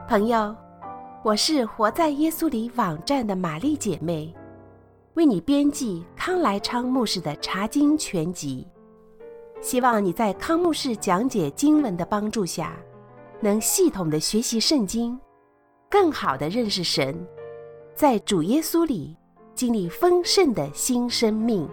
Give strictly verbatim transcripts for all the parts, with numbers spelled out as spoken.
朋友，我是活在耶稣里网站的玛丽姐妹，为你编辑康来昌牧师的查经全集，希望你在康牧师讲解经文的帮助下，能系统的学习圣经，更好的认识神，在主耶稣里经历丰盛的新生命。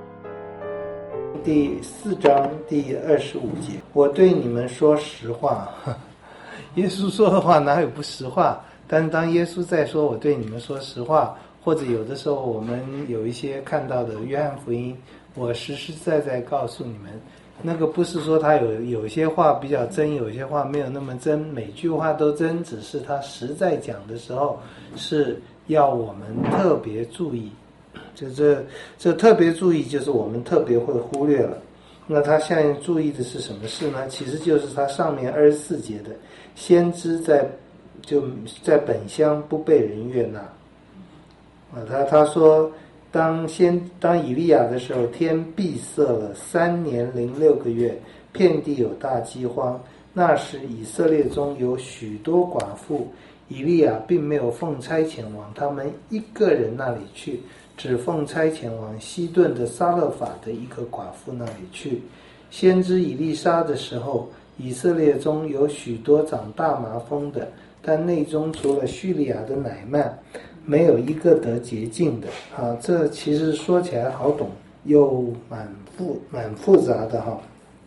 第四章第二十五节，我对你们说实话。耶稣说的话哪有不实话？但是当耶稣在说我对你们说实话，或者有的时候我们有一些看到的约翰福音，我实实在在告诉你们，那个不是说他有有些话比较真，有些话没有那么真，每句话都真，只是他实在讲的时候是要我们特别注意。就这这特别注意，就是我们特别会忽略了。那他现在注意的是什么事呢？其实就是他上面二十四节的，先知在就在本乡不被人悦纳。啊，他他说，当先当以利亚的时候，天闭塞了三年零六个月，遍地有大饥荒。那时以色列中有许多寡妇，以利亚并没有奉差遣往他们一个人那里去，只奉差遣往西顿的撒勒法的一个寡妇那里去。先知以利沙的时候，以色列中有许多长大麻风的，但内中除了叙利亚的乃曼，没有一个得洁净的。啊，这其实说起来好懂，又蛮复蛮复杂的哈。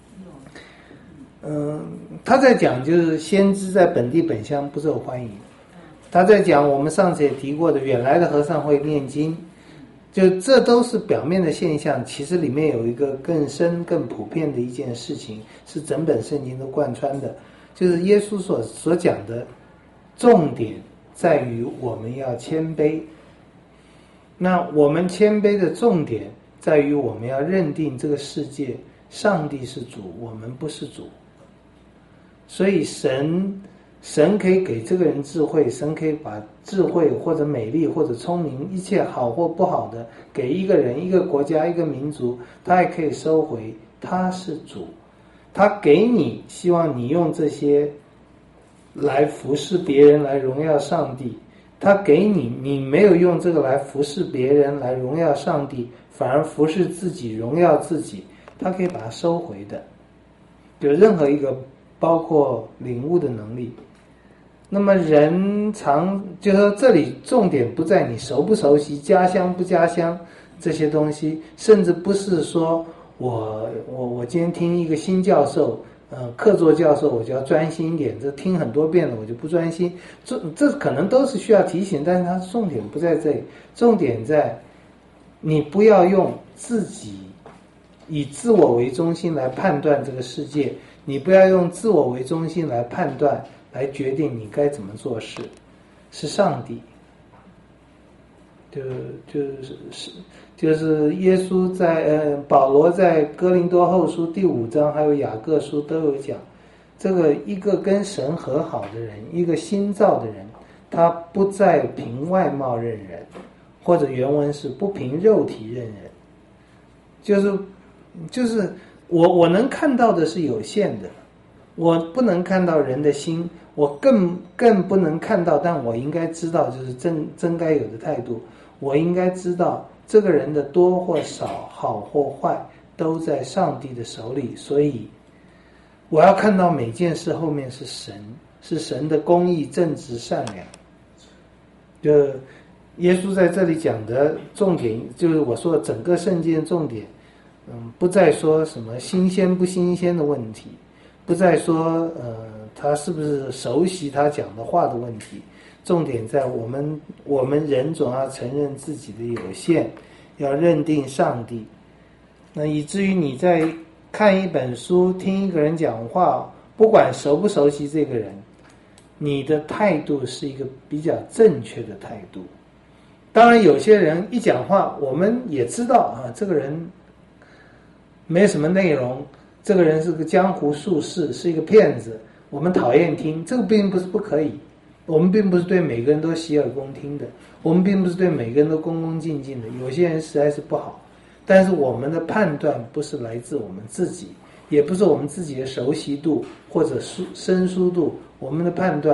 嗯，他在讲就是先知在本地本乡不受欢迎。他在讲我们上次也提过的原来的和尚会念经，就这都是表面的现象，其实里面有一个更深更普遍的一件事情，是整本圣经都贯穿的，就是耶稣所所讲的重点在于我们要谦卑。那我们谦卑的重点在于我们要认定这个世界上帝是主，我们不是主。所以神神可以给这个人智慧，神可以把智慧或者美丽或者聪明，一切好或不好的给一个人、一个国家、一个民族，他也可以收回。他是主，他给你，希望你用这些来服侍别人，来荣耀上帝。他给你，你没有用这个来服侍别人，来荣耀上帝，反而服侍自己，荣耀自己，他可以把它收回的。有任何一个包括领悟的能力。那么人常就是说，这里重点不在你熟不熟悉、家乡不家乡这些东西，甚至不是说我我我今天听一个新教授，呃，客座教授，我就要专心一点，这听很多遍了我就不专心，这这可能都是需要提醒，但是它重点不在这里，重点在你不要用自己以自我为中心来判断这个世界，你不要用自我为中心来判断。来决定你该怎么做事，是上帝。就就是是就是耶稣在呃保罗在哥林多后书第五章还有雅各书都有讲，这个一个跟神和好的人，一个新造的人，他不再凭外貌认人，或者原文是不凭肉体认人。就是就是我我能看到的是有限的，我不能看到人的心，我更更不能看到，但我应该知道，就是真真该有的态度。我应该知道这个人的多或少，好或坏，都在上帝的手里。所以我要看到每件事后面是神，是神的公义、正直、善良。就耶稣在这里讲的重点，就是我说的整个圣经的重点，嗯，不再说什么新鲜不新鲜的问题，不再说呃他是不是熟悉他讲的话的问题，重点在我们我们人总要承认自己的有限，要认定上帝。那以至于你在看一本书、听一个人讲话，不管熟不熟悉这个人，你的态度是一个比较正确的态度。当然有些人一讲话，我们也知道啊，这个人没什么内容，这个人是个江湖术士，是一个骗子，我们讨厌听，这个并不是不可以，我们并不是对每个人都洗耳恭听的，我们并不是对每个人都恭恭敬敬的，有些人实在是不好，但是我们的判断不是来自我们自己，也不是我们自己的熟悉度或者生疏度，我们的判断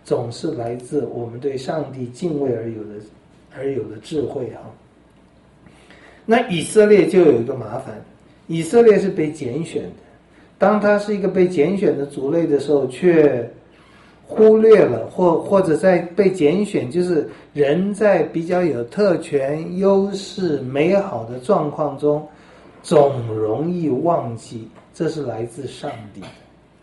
总是来自我们对上帝敬畏而有的而有的智慧哈。那以色列就有一个麻烦，以色列是被拣选的，当他是一个被拣选的族类的时候，却忽略了或或者在被拣选，就是人在比较有特权、优势、美好的状况中，总容易忘记这是来自上帝的。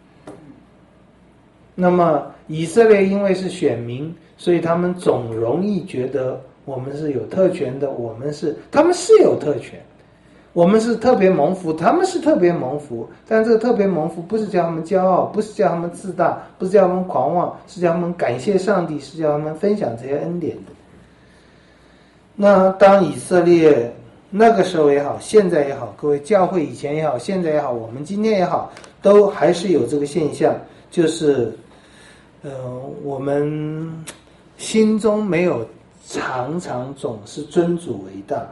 那么以色列因为是选民，所以他们总容易觉得我们是有特权的，我们是他们是有特权，我们是特别蒙福，他们是特别蒙福，但这个特别蒙福不是叫他们骄傲，不是叫他们自大，不是叫他们狂妄，是叫他们感谢上帝，是叫他们分享这些恩典的。那当以色列那个时候也好，现在也好，各位教会以前也好，现在也好，我们今天也好，都还是有这个现象，就是呃，我们心中没有常常总是尊主为大。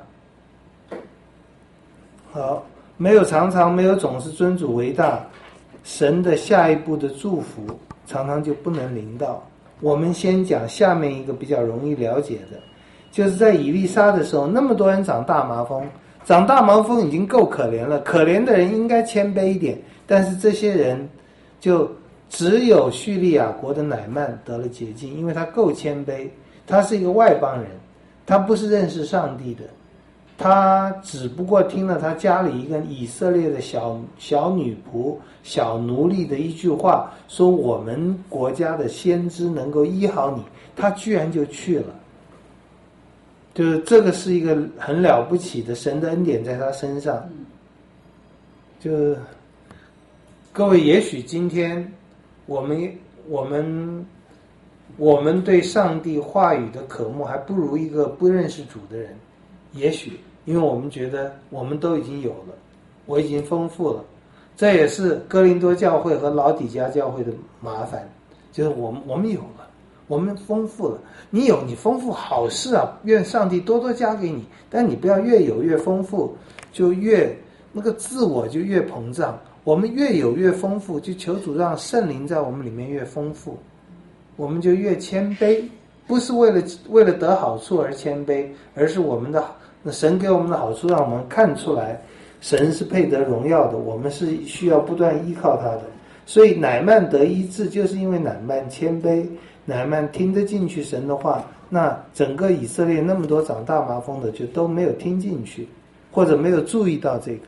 好，没有常常没有总是尊主为大，神的下一步的祝福常常就不能临到。我们先讲下面一个比较容易了解的，就是在以利沙的时候，那么多人长大麻风，长大麻风已经够可怜了，可怜的人应该谦卑一点，但是这些人就只有叙利亚国的乃曼得了洁净，因为他够谦卑，他是一个外邦人，他不是认识上帝的，他只不过听了他家里一个以色列的小小女仆、小奴隶的一句话，说我们国家的先知能够医好你，他居然就去了。就是这个是一个很了不起的神的恩典在他身上。就各位，也许今天我们我们我们对上帝话语的渴慕还不如一个不认识主的人，也许因为我们觉得我们都已经有了，我已经丰富了。这也是哥林多教会和老底嘉教会的麻烦，就是我们我们有了，我们丰富了。你有你丰富好事啊，愿上帝多多加给你，但你不要越有越丰富，就越那个自我就越膨胀。我们越有越丰富，就求主让圣灵在我们里面越丰富，我们就越谦卑，不是为了为了得好处而谦卑，而是我们的神给我们的好处让我们看出来神是配得荣耀的，我们是需要不断依靠他的。所以乃曼得医治，就是因为乃曼谦卑，乃曼听得进去神的话，那整个以色列那么多长大麻风的就都没有听进去，或者没有注意到这个。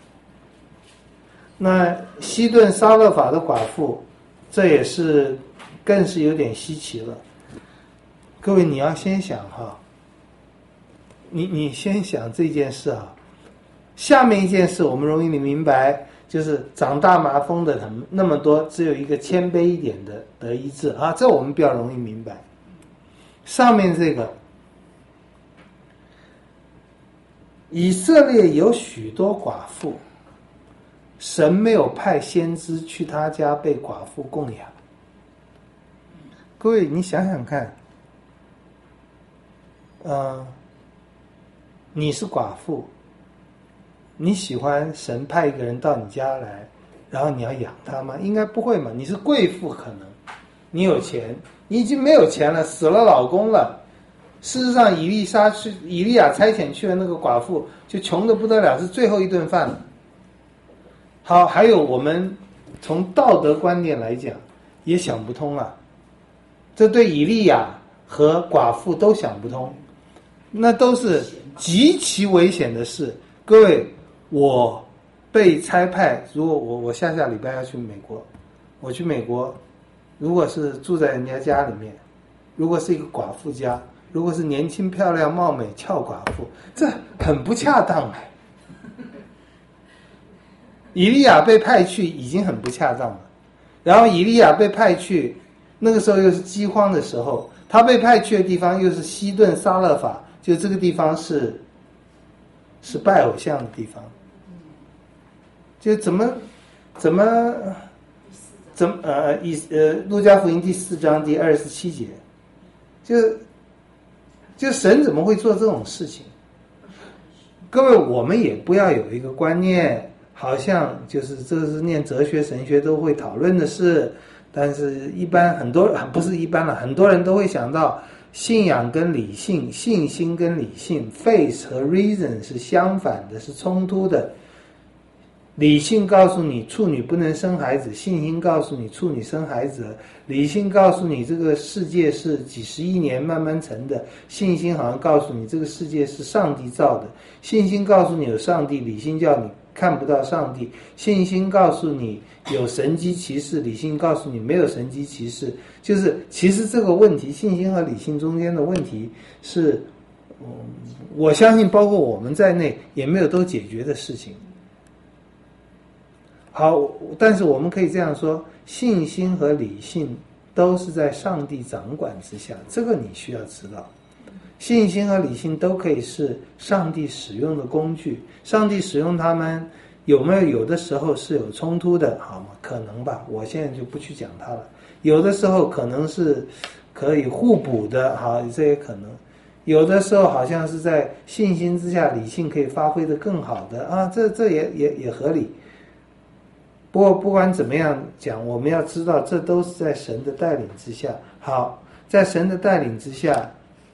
那西顿撒勒法的寡妇，这也是更是有点稀奇了。各位你要先想哈，你你先想这件事啊，下面一件事我们容易明白，就是长大麻风的人那么多，只有一个谦卑一点的得医治啊，这我们比较容易明白。上面这个，以色列有许多寡妇，神没有派先知去他家被寡妇供养。各位你想想看，呃，你是寡妇，你喜欢神派一个人到你家来，然后你要养他吗？应该不会嘛。你是贵妇，可能你有钱，你已经没有钱了，死了老公了。事实上以利沙去以利亚差遣去的那个寡妇就穷得不得了，是最后一顿饭了。好，还有我们从道德观念来讲也想不通啊，这对以利亚和寡妇都想不通，那都是极其危险的事。各位，我被差派，如果我我下下礼拜要去美国，我去美国，如果是住在人家家里面，如果是一个寡妇家，如果是年轻漂亮貌美俏寡妇，这很不恰当哎。以利亚被派去已经很不恰当了，然后以利亚被派去，那个时候又是饥荒的时候，他被派去的地方又是西顿撒勒法，就这个地方是是拜偶像的地方，就怎么怎么怎么呃以呃路加福音第四章第二十七节，就就神怎么会做这种事情？各位，我们也不要有一个观念，好像就是这是念哲学神学都会讨论的事， 但是一般很多不是一般了，很多人都会想到信仰跟理性，信心跟理性 ，faith 和 reason 是相反的，是冲突的。理性告诉你处女不能生孩子，信心告诉你处女生孩子了。理性告诉你这个世界是几十亿年慢慢成的，信心好像告诉你这个世界是上帝造的。信心告诉你有上帝，理性叫你看不到上帝。信心告诉你有神迹奇事，理性告诉你没有神迹奇事。就是其实这个问题，信心和理性中间的问题是，嗯，我相信包括我们在内也没有都解决的事情。好，但是我们可以这样说，信心和理性都是在上帝掌管之下，这个你需要知道。信心和理性都可以是上帝使用的工具，上帝使用它们有没有？有的时候是有冲突的，好吗？可能吧，我现在就不去讲它了。有的时候可能是可以互补的，好，这也可能。有的时候好像是在信心之下，理性可以发挥得更好的啊，这这也也也合理。不过不管怎么样讲，我们要知道这都是在神的带领之下。好，在神的带领之下，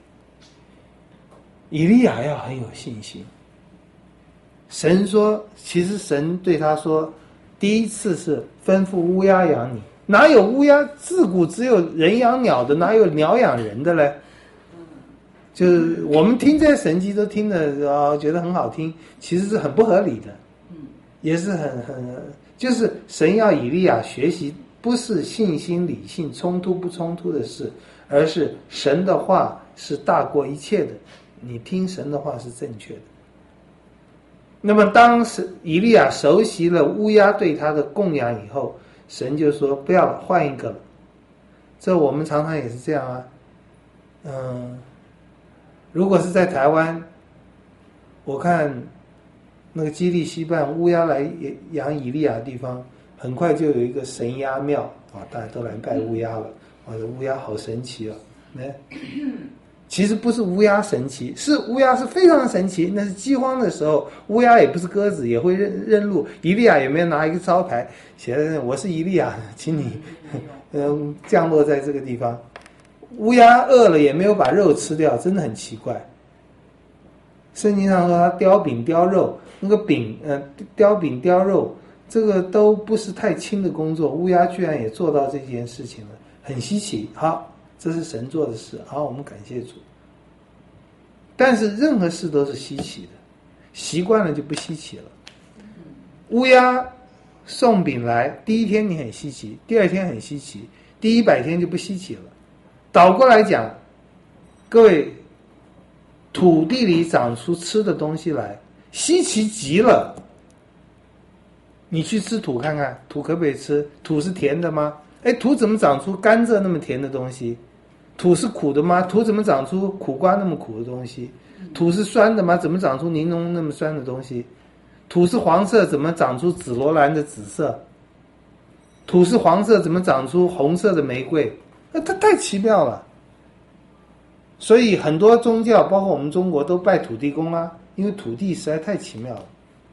以利亚要很有信心。神说，其实神对他说，第一次是吩咐乌鸦养你，哪有乌鸦？自古只有人养鸟的，哪有鸟养人的嘞？就是我们听这些神迹都听得啊，觉得很好听，其实是很不合理的，也是很很。就是神要以利亚学习，不是信心理性冲突不冲突的事，而是神的话是大过一切的，你听神的话是正确的。那么当时以利亚熟悉了乌鸦对他的供养以后，神就说不要了，换一个了。这我们常常也是这样啊。嗯，如果是在台湾，我看那个基利西办乌鸦来养以利亚的地方，很快就有一个神鸦庙啊，大家都来拜乌鸦了。啊，乌鸦好神奇啊！哎，其实不是乌鸦神奇，是乌鸦是非常神奇。那是饥荒的时候，乌鸦也不是鸽子，也会认认路。以利亚有没有拿一个招牌写着“我是以利亚，请你嗯降落在这个地方”？乌鸦饿了也没有把肉吃掉，真的很奇怪。圣经上说他叼饼叼肉，那个饼呃叼饼叼肉，这个都不是太轻的工作，乌鸦居然也做到这件事情了，很稀奇。好，这是神做的事，好，我们感谢主。但是任何事都是稀奇的，习惯了就不稀奇了。乌鸦送饼来，第一天你很稀奇，第二天很稀奇，第一百天就不稀奇了。倒过来讲，各位，土地里长出吃的东西来，稀奇极了。你去吃土看看，土可不可以吃？土是甜的吗？哎，土怎么长出甘蔗那么甜的东西？土是苦的吗？土怎么长出苦瓜那么苦的东西？土是酸的吗？怎么长出柠檬那么酸的东西？土是黄色，怎么长出紫罗兰的紫色？土是黄色，怎么长出红色的玫瑰？那它太奇妙了。所以很多宗教，包括我们中国，都拜土地公啊，因为土地实在太奇妙了。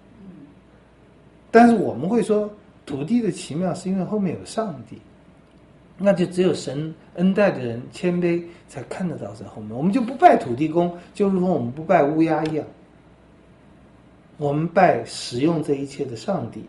但是我们会说，土地的奇妙是因为后面有上帝，那就只有神恩待的人谦卑才看得到在后面。我们就不拜土地公，就如同我们不拜乌鸦一样，我们拜使用这一切的上帝。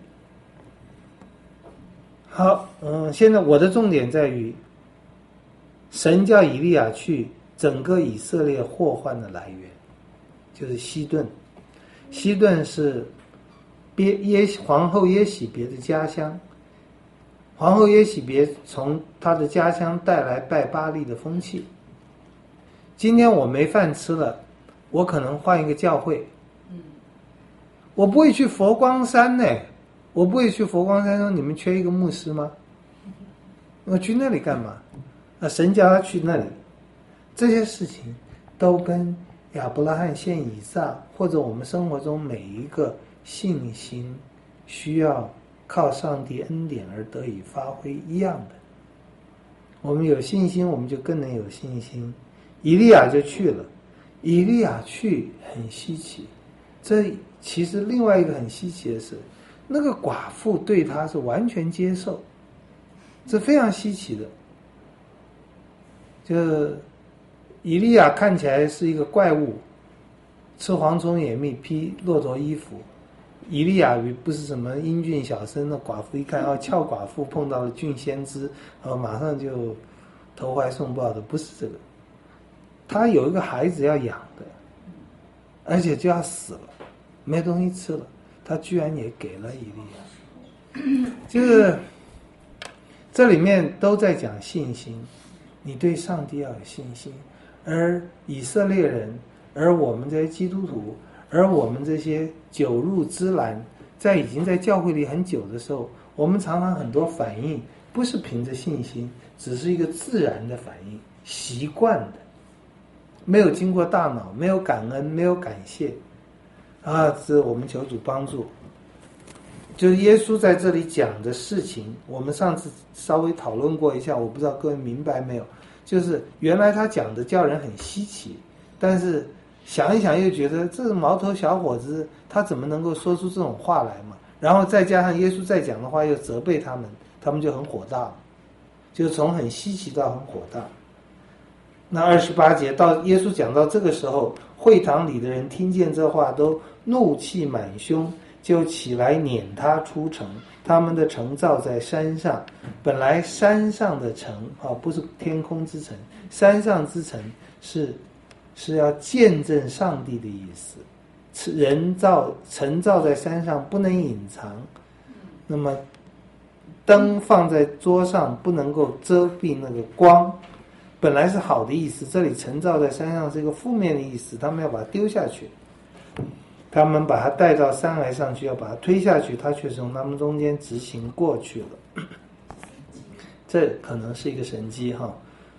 好，嗯，现在我的重点在于，神叫以利亚去整个以色列祸患的来源，就是西顿。西顿是别耶皇后耶喜别的家乡，皇后耶喜别从她的家乡带来拜巴力的风气。今天我没饭吃了，我可能换一个教会，我不会去佛光山呢，我不会去佛光山说你们缺一个牧师吗？我去那里干嘛？啊，神叫他去那里。这些事情都跟亚伯拉罕献以撒，或者我们生活中每一个信心需要靠上帝恩典而得以发挥一样的。我们有信心，我们就更能有信心。以利亚就去了，以利亚去很稀奇。这其实另外一个很稀奇的是，那个寡妇对他是完全接受。 这非常稀奇的。就是以利亚看起来是一个怪物，吃蝗虫野蜜，披骆驼衣服。以利亚不是什么英俊小生，那寡妇一看，哦，俏寡妇碰到了俊先知，哦，马上就投怀送抱的，不是这个。他有一个孩子要养的，而且就要死了，没东西吃了，他居然也给了以利亚。就是这里面都在讲信心，你对上帝要有信心。而以色列人，而我们这些基督徒，而我们这些久入芝兰，在已经在教会里很久的时候，我们常常很多反应不是凭着信心，只是一个自然的反应，习惯的，没有经过大脑，没有感恩，没有感谢啊！这我们求主帮助。就是耶稣在这里讲的事情，我们上次稍微讨论过一下，我不知道各位明白没有？就是原来他讲的叫人很稀奇，但是想一想又觉得这个毛头小伙子他怎么能够说出这种话来嘛？然后再加上耶稣再讲的话又责备他们，他们就很火大了，就从很稀奇到很火大。那二十八节到耶稣讲到这个时候，会堂里的人听见这话都怒气满胸，就起来撵他出城。他们的城造在山上，本来山上的城啊，不是天空之城，山上之城是是要见证上帝的意思。人造城造在山上不能隐藏，那么灯放在桌上不能够遮蔽那个光，本来是好的意思，这里城造在山上是一个负面的意思，他们要把它丢下去。他们把他带到山崖上去，要把他推下去，他却从他们中间直行过去了。这可能是一个神迹哈。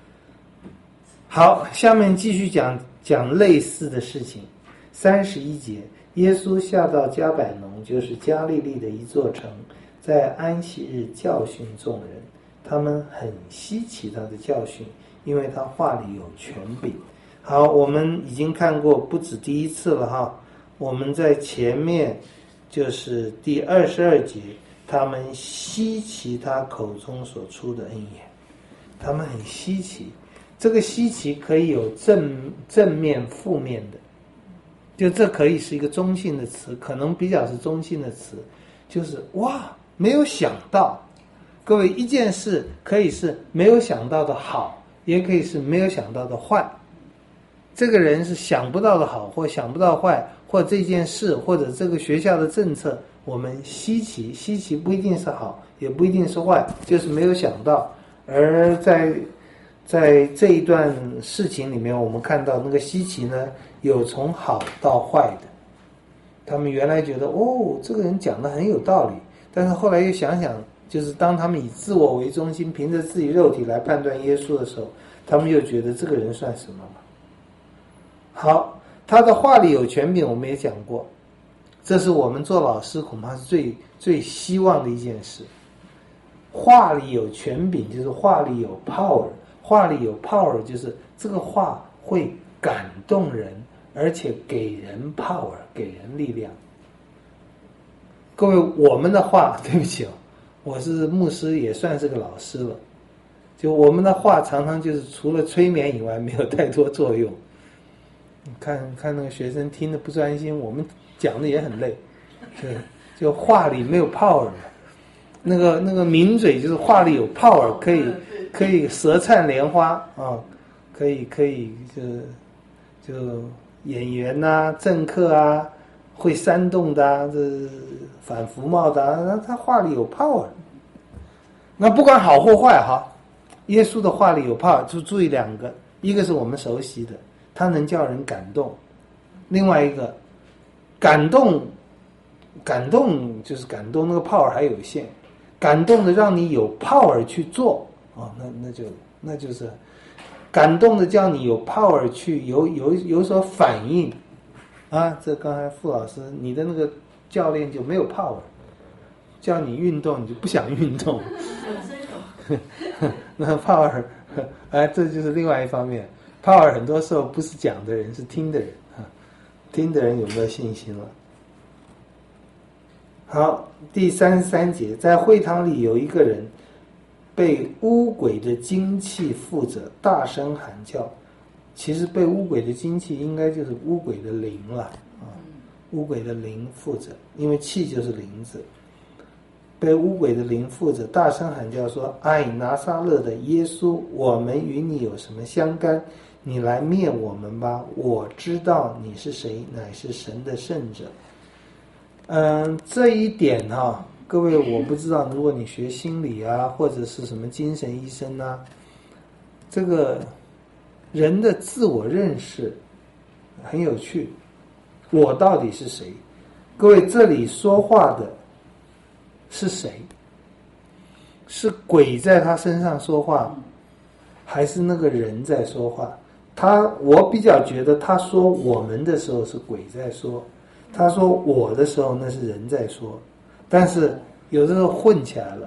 好，下面继续讲讲类似的事情。三十一节，耶稣下到迦百农，就是加利利的一座城，在安息日教训众人，他们很稀奇他的教训，因为他话里有权柄。好，我们已经看过不止第一次了哈。我们在前面就是第二十二节，他们稀奇他口中所出的恩言，他们很稀奇。这个稀奇可以有正正面负面的，就这可以是一个中性的词，可能比较是中性的词，就是哇，没有想到。各位，一件事可以是没有想到的好，也可以是没有想到的坏。这个人是想不到的好，或想不到坏，或这件事，或者这个学校的政策，我们稀奇，稀奇不一定是好，也不一定是坏，就是没有想到。而在在这一段事情里面，我们看到那个稀奇呢，有从好到坏的。他们原来觉得哦，这个人讲的很有道理，但是后来又想想，就是当他们以自我为中心，凭着自己肉体来判断耶稣的时候，他们又觉得这个人算什么嘛？好，他的话里有权柄，我们也讲过，这是我们做老师恐怕是最最希望的一件事。话里有权柄，就是话里有 power， 话里有 power， 就是这个话会感动人，而且给人 power， 给人力量。各位，我们的话，对不起哦，我是牧师，也算是个老师了。就我们的话常常就是除了催眠以外，没有太多作用。看看那个学生听得不专心，我们讲的也很累，就就话里没有 power， 那个那个抿嘴就是话里有 power， 可以可以舌灿莲花啊，可以可以就就演员呐、啊、政客啊，会煽动的啊，这反服贸的啊，他话里有 power。那不管好或坏哈，耶稣的话里有 power， 就注意两个，一个是我们熟悉的。它能叫人感动，另外一个感动感动就是感动，那个 power 还有限，感动的让你有 power 去做哦，那那就那就是感动的叫你有 power 去有有有所反应啊。这刚才傅老师你的那个教练就没有 power， 叫你运动你就不想运动那 power 哎，这就是另外一方面。power 很多时候不是讲的人，是听的人啊，听的人有没有信心了？好，第三十三节，在会堂里有一个人， 被污鬼的精气附着，大声喊叫。其实被污鬼的精气应该就是污鬼的灵了啊，污鬼的灵附着，因为气就是灵字。被污鬼的灵附着，大声喊叫说：哎，拿撒勒的耶稣，我们与你有什么相干？你来灭我们吧！我知道你是谁，乃是神的圣者。嗯，这一点哈、啊，各位我不知道，如果你学心理啊，或者是什么精神医生啊，这个人的自我认识很有趣。我到底是谁？各位，这里说话的是谁？是鬼在他身上说话，还是那个人在说话？他，我比较觉得他说我们的时候是鬼在说，他说我的时候那是人在说，但是有的时候混起来了。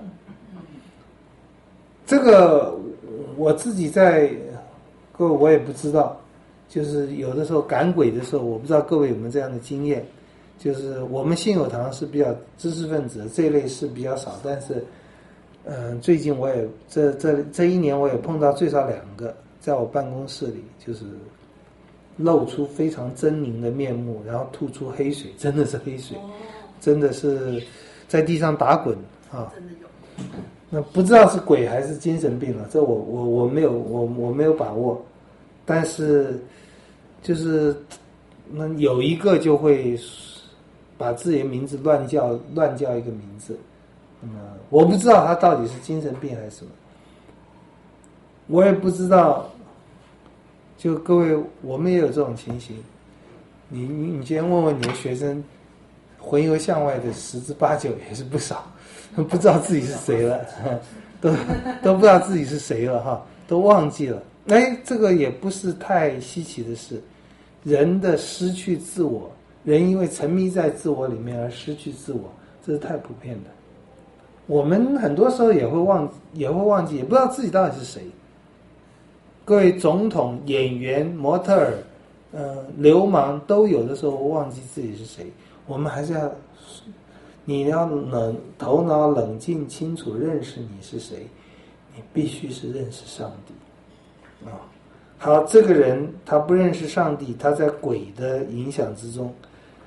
这个我自己在，各位我也不知道，就是有的时候赶鬼的时候，我不知道各位有没有这样的经验。就是我们信友堂是比较知识分子，这一类是比较少，但是，嗯、呃，最近我也这这这一年我也碰到最少两个，在我办公室里，就是露出非常狰狞的面目，然后吐出黑水，真的是黑水，真的是在地上打滚啊！真的有。那不知道是鬼还是精神病了，这我我我没有我我没有把握，但是就是那有一个就会把自己的名字乱叫乱叫一个名字，嗯，我不知道他到底是精神病还是什么，我也不知道。就各位，我们也有这种情形。你你你今天问问你的学生，魂游向外的十之八九也是不少，不知道自己是谁了，都都不知道自己是谁了哈，都忘记了。哎，这个也不是太稀奇的事。人的失去自我，人因为沉迷在自我里面而失去自我，这是太普遍的。我们很多时候也会忘，也会忘记，也不知道自己到底是谁。各位总统、演员、模特儿、呃、流氓都有的时候忘记自己是谁。我们还是要，你要冷头脑冷静清楚认识你是谁，你必须是认识上帝啊。好，这个人他不认识上帝，他在鬼的影响之中，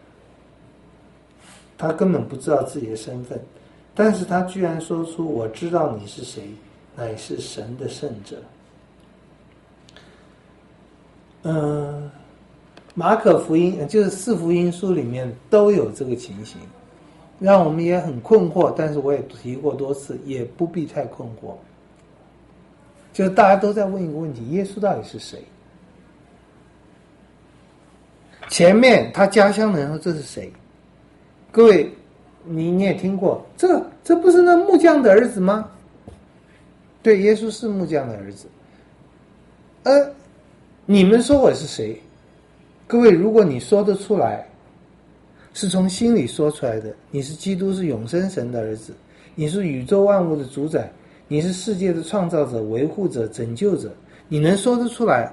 他根本不知道自己的身份，但是他居然说出我知道你是谁，乃是神的圣者。嗯，马可福音就是四福音书里面都有这个情形，让我们也很困惑，但是我也提过多次，也不必太困惑。就是大家都在问一个问题：耶稣到底是谁？前面他家乡的人说这是谁？各位，你你也听过，这这不是那木匠的儿子吗？对，耶稣是木匠的儿子。呃，你们说我是谁？各位，如果你说得出来，是从心里说出来的，你是基督，是永生神的儿子，你是宇宙万物的主宰，你是世界的创造者、维护者、拯救者，你能说得出来，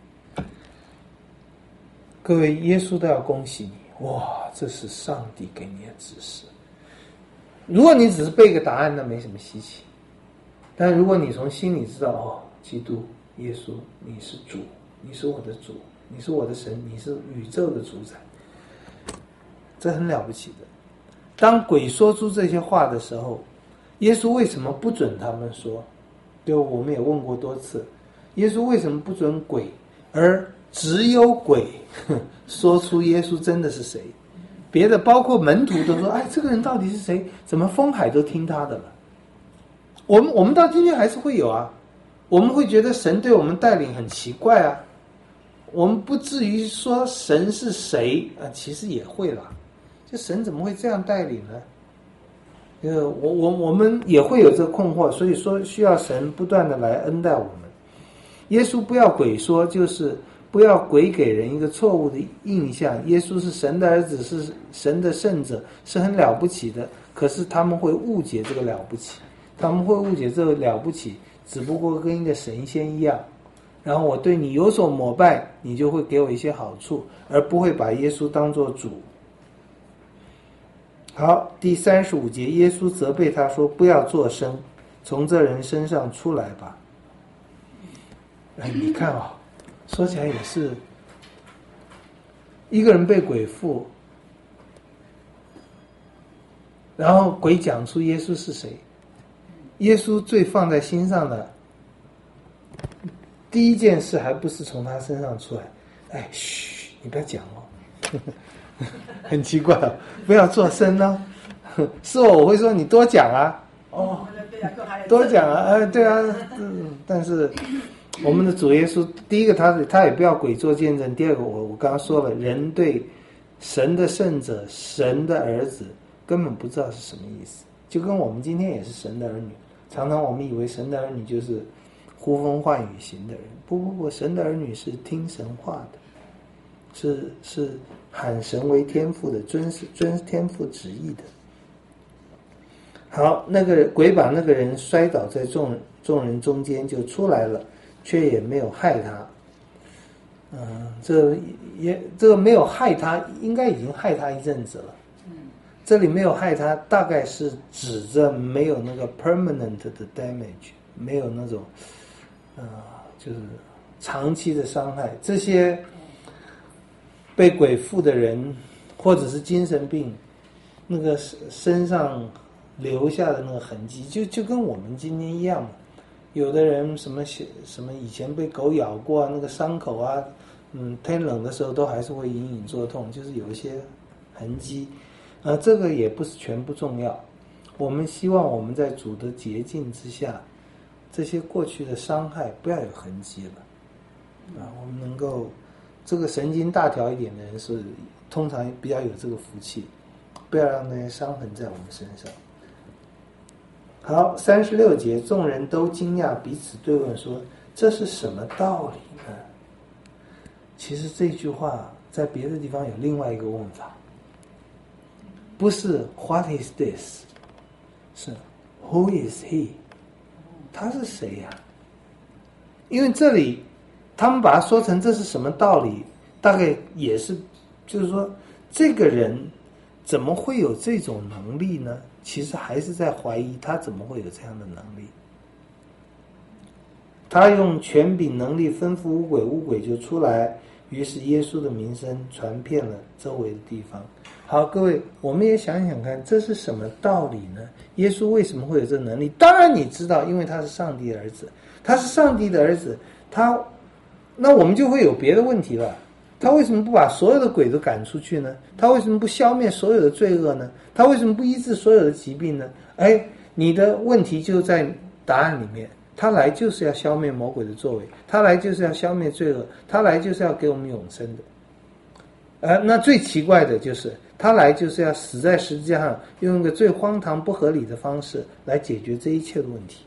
各位，耶稣都要恭喜你，哇，这是上帝给你的指示。如果你只是背个答案，那没什么稀奇，但如果你从心里知道，哦，基督耶稣，你是主，你是我的主，你是我的神，你是宇宙的主宰，这很了不起的。当鬼说出这些话的时候，耶稣为什么不准他们说？就我们也问过多次，耶稣为什么不准鬼，而只有鬼说出耶稣真的是谁？别的包括门徒都说，哎，这个人到底是谁？怎么风海都听他的了？我们我们到今天还是会有啊，我们会觉得神对我们带领很奇怪啊，我们不至于说神是谁啊，其实也会啦，就神怎么会这样带领呢？呃，我我我们也会有这个困惑，所以说需要神不断的来恩待我们。耶稣不要鬼说，就是不要鬼给人一个错误的印象，耶稣是神的儿子，是神的圣者，是很了不起的。可是他们会误解这个了不起，他们会误解这个了不起只不过跟一个神仙一样，然后我对你有所膜拜，你就会给我一些好处，而不会把耶稣当作主。好，第三十五节，耶稣责备他说，不要作声， 从这人身上出来吧。哎，你看啊、哦，说起来也是，一个人被鬼附，然后鬼讲出耶稣是谁，耶稣最放在心上的第一件事还不是从他身上出来，哎，嘘，你不要讲哦，很奇怪哦，不要做声哦，是我我会说你多讲啊，哦，多讲啊，哎，对啊，嗯，但是我们的主耶稣，第一个他他也不要鬼做见证，第二个我我刚刚说了，人对神的圣者、神的儿子根本不知道是什么意思，就跟我们今天也是神的儿女，常常我们以为神的儿女就是呼风唤雨型的人，不不不，神的儿女是听神话的，是是喊神为天父的，遵遵天父旨意的。好，那个鬼把那个人摔倒在众众人中间就出来了，却也没有害他。嗯，这也这个没有害他，应该已经害他一阵子了。这里没有害他，大概是指着没有那个 permanent 的 damage， 没有那种呃，就是长期的伤害。这些被鬼附的人，或者是精神病，那个身上留下的那个痕迹，就就跟我们今天一样嘛。有的人什么什么以前被狗咬过啊，那个伤口啊，嗯，天冷的时候都还是会隐隐作痛，就是有一些痕迹。呃，这个也不是全部重要。我们希望我们在主的洁净之下，这些过去的伤害不要有痕迹了。啊，我们能够，这个神经大条一点的人是通常比较有这个福气，不要让那些伤痕在我们身上。好，三十六节，众人都惊讶，彼此对问说：“这是什么道理呢？”其实这句话在别的地方有另外一个问法，不是 "What is this"， 是 "Who is he"， 他是谁呀、啊？因为这里他们把它说成这是什么道理，大概也是就是说这个人怎么会有这种能力呢？其实还是在怀疑他怎么会有这样的能力。他用权柄能力吩咐污鬼，污鬼就出来，于是耶稣的名声传遍了周围的地方。好，各位，我们也想想看，这是什么道理呢？耶稣为什么会有这能力？当然你知道，因为他是上帝的儿子，他是上帝的儿子，他那我们就会有别的问题了。他为什么不把所有的鬼都赶出去呢？他为什么不消灭所有的罪恶呢？他为什么不医治所有的疾病呢？哎，你的问题就在答案里面。他来就是要消灭魔鬼的作为，他来就是要消灭罪恶，他来就是要给我们永生的。呃，那最奇怪的就是他来就是要死在十字架上，用一个最荒唐不合理的方式来解决这一切的问题。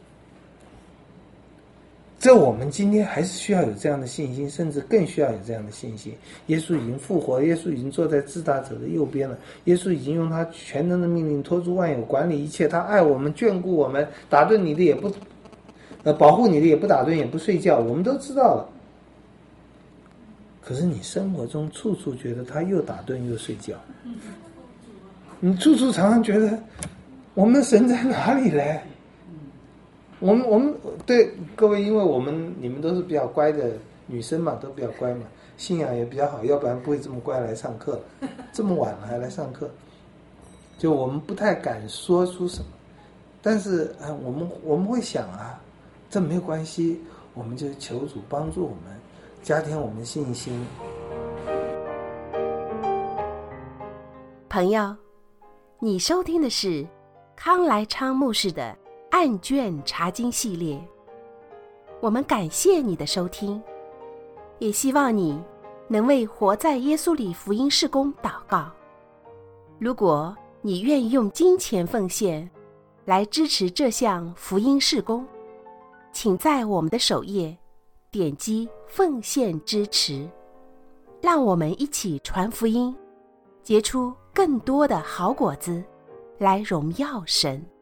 这我们今天还是需要有这样的信心，甚至更需要有这样的信心。耶稣已经复活，耶稣已经坐在至大者的右边了，耶稣已经用他全能的命令托住万有，管理一切，他爱我们，眷顾我们，打盹你的也不呃保护你的也不打盹也不睡觉，我们都知道了。可是你生活中处处觉得他又打盹又睡觉，你处处常常觉得我们神在哪里嘞？我们我们对各位，因为我们你们都是比较乖的女生嘛，都比较乖嘛，信仰也比较好，要不然不会这么乖来上课，这么晚了还来上课，就我们不太敢说出什么，但是啊，我们我们会想啊，这没有关系，我们就求主帮助我们，加添我们的信心。 朋友，你收听的是康来昌牧师的案卷查经系列，我们感谢你的收听，也希望你能为活在耶稣里福音事工祷告。如果你愿意用金钱奉献来支持这项福音事工，请在我们的首页点击奉献支持，让我们一起传福音，结出更多的好果子，来荣耀神。